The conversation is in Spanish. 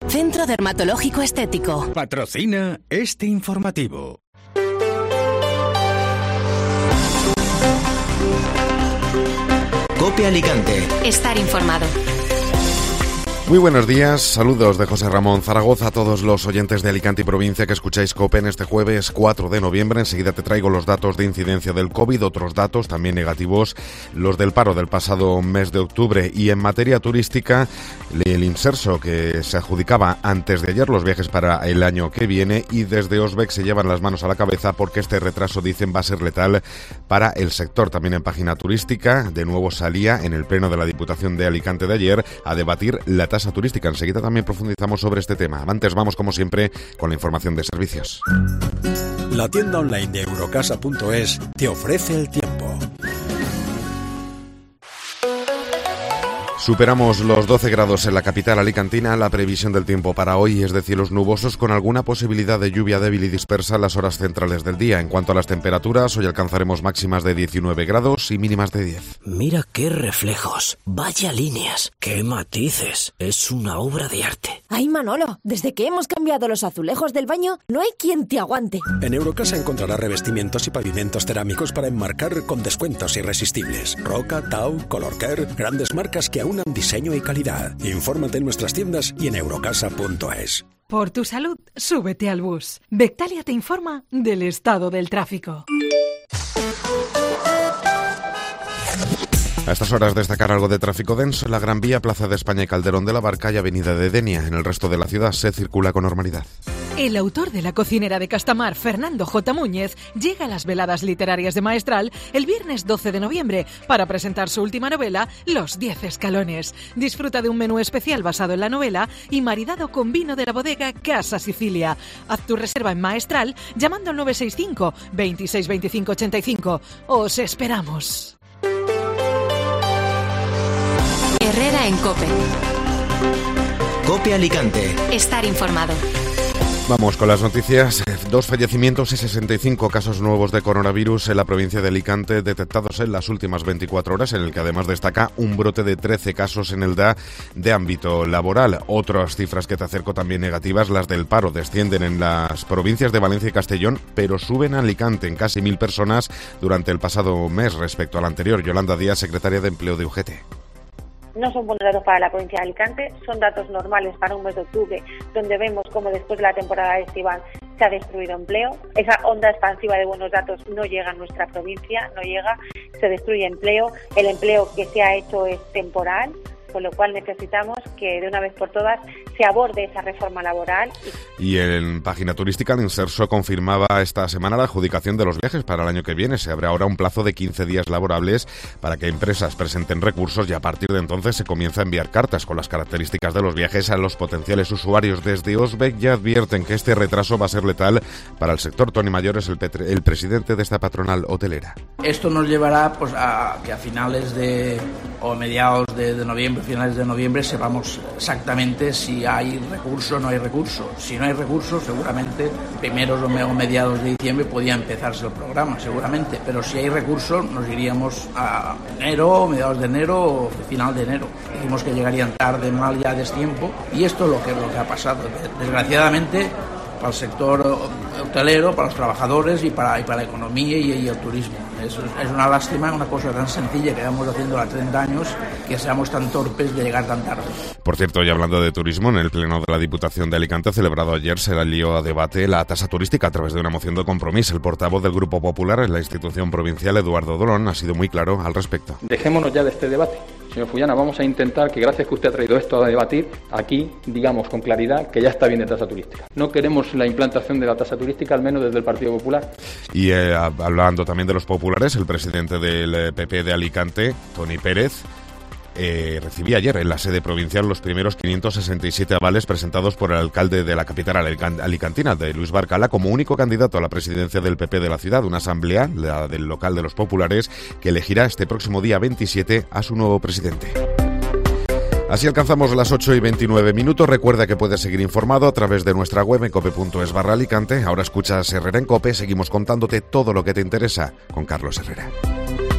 Centro Dermatológico Estético. Patrocina este informativo. COPE Alicante. Estar informado. Muy buenos días, saludos de José Ramón Zaragoza a todos los oyentes de Alicante y provincia que escucháis COPE en este jueves 4 de noviembre. Enseguida te traigo los datos de incidencia del COVID, otros datos también negativos, los del paro del pasado mes de octubre. Y en materia turística, el Inserso, que se adjudicaba antes de ayer los viajes para el año que viene, y desde Osbec se llevan las manos a la cabeza porque este retraso, dicen, va a ser letal para el sector. También en página turística, de nuevo salía en el pleno de la Diputación de Alicante de ayer a debatir la tasa turística. Enseguida también profundizamos sobre este tema. Antes vamos, como siempre, con la información de servicios. La tienda online de Eurocasa.es te ofrece el tiempo. Superamos los 12 grados en la capital alicantina. La previsión del tiempo para hoy es de cielos nubosos con alguna posibilidad de lluvia débil y dispersa en las horas centrales del día. En cuanto a las temperaturas, hoy alcanzaremos máximas de 19 grados y mínimas de 10. Mira qué reflejos, vaya líneas, qué matices. Es una obra de arte. Ay, Manolo, desde que hemos cambiado los azulejos del baño, no hay quien te aguante. En Eurocasa encontrarás revestimientos y pavimentos cerámicos para enmarcar con descuentos irresistibles. Roca, Tau, Colorcare, grandes marcas que aunan diseño y calidad. Infórmate en nuestras tiendas y en eurocasa.es. Por tu salud, súbete al bus. Bectalia te informa del estado del tráfico. A estas horas destacar algo de tráfico denso en la Gran Vía, Plaza de España y Calderón de la Barca y Avenida de Denia. En el resto de la ciudad se circula con normalidad. El autor de La cocinera de Castamar, Fernando J. Múñez, llega a las veladas literarias de Maestral el viernes 12 de noviembre para presentar su última novela, Los 10 escalones. Disfruta de un menú especial basado en la novela y maridado con vino de la bodega Casa Sicilia. Haz tu reserva en Maestral llamando al 965 26 25 85. Os esperamos. Herrera en COPE. COPE Alicante. Estar informado. Vamos con las noticias. 2 fallecimientos y 65 casos nuevos de coronavirus en la provincia de Alicante detectados en las últimas 24 horas, en el que además destaca un brote de 13 casos en el DA de ámbito laboral. Otras cifras que te acerco también negativas, las del paro, descienden en las provincias de Valencia y Castellón, pero suben a Alicante en casi 1.000 personas durante el pasado mes respecto al anterior. Yolanda Díaz, secretaria de Empleo de UGT. No son buenos datos para la provincia de Alicante, son datos normales para un mes de octubre, donde vemos cómo después de la temporada estival se ha destruido empleo. Esa onda expansiva de buenos datos no llega a nuestra provincia, no llega, se destruye empleo. El empleo que se ha hecho es temporal, con lo cual necesitamos que de una vez por todas se aborde esa reforma laboral. Y en página turística, el Inserso confirmaba esta semana la adjudicación de los viajes para el año que viene. Se abre ahora un plazo de 15 días laborables para que empresas presenten recursos y a partir de entonces se comienza a enviar cartas con las características de los viajes a los potenciales usuarios. Desde Osbec ya advierten que este retraso va a ser letal para el sector. Tony Mayor es el presidente de esta patronal hotelera. Esto nos llevará pues a que a finales o mediados de noviembre, finales de noviembre, sepamos exactamente si hay recurso o no hay recurso. Si no hay recurso, seguramente primeros o mediados de diciembre podía empezarse el programa, seguramente. Pero si hay recurso, nos iríamos a enero, mediados de enero o final de enero. Dijimos que llegarían tarde, mal, ya a destiempo. Y esto es lo que ha pasado. Desgraciadamente, para el sector hotelero, para los trabajadores y para la economía y el turismo. Es una lástima, una cosa tan sencilla que llevamos haciendo a 30 años, que seamos tan torpes de llegar tan tarde. Por cierto, y hablando de turismo, en el pleno de la Diputación de Alicante, celebrado ayer, se le lió a debate la tasa turística a través de una moción de compromiso. El portavoz del Grupo Popular en la institución provincial, Eduardo Dolón, ha sido muy claro al respecto. Dejémonos ya de este debate. Señor Fullana, vamos a intentar que, gracias que usted ha traído esto a debatir, aquí digamos con claridad que ya está bien de tasa turística. No queremos la implantación de la tasa turística, al menos desde el Partido Popular. Y hablando también de los populares, el presidente del PP de Alicante, Toni Pérez, recibí ayer en la sede provincial los primeros 567 avales presentados por el alcalde de la capital alicantina, de Luis Barcala, como único candidato a la presidencia del PP de la ciudad. Una asamblea, la del local de los populares, que elegirá este próximo día 27 a su nuevo presidente. Así alcanzamos las 8:29. Recuerda que puedes seguir informado a través de nuestra web en cope.es/Alicante. Ahora escuchas Herrera en COPE. Seguimos contándote todo lo que te interesa con Carlos Herrera.